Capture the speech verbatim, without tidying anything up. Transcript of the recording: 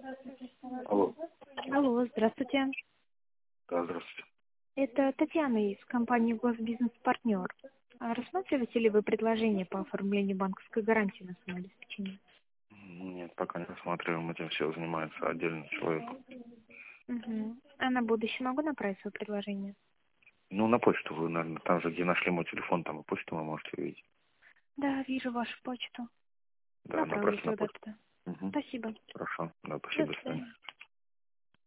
Алло. Алло, здравствуйте. Да, здравствуйте. Это Татьяна из компании «Госбизнес-партнер». А рассматриваете ли вы предложение по оформлению банковской гарантии на самообеспечение? Нет, пока не рассматриваем, этим все занимается отдельный человек. Угу. А на будущее могу направить свое предложение? Ну, на почту вы, наверное, там же, где нашли мой телефон, там и почту вы можете увидеть. Да, вижу вашу почту. Да, Направлю набросьте на тогда почту. туда. Угу. Спасибо. Хорошо. Да, До спасибо, до свидания. свидания.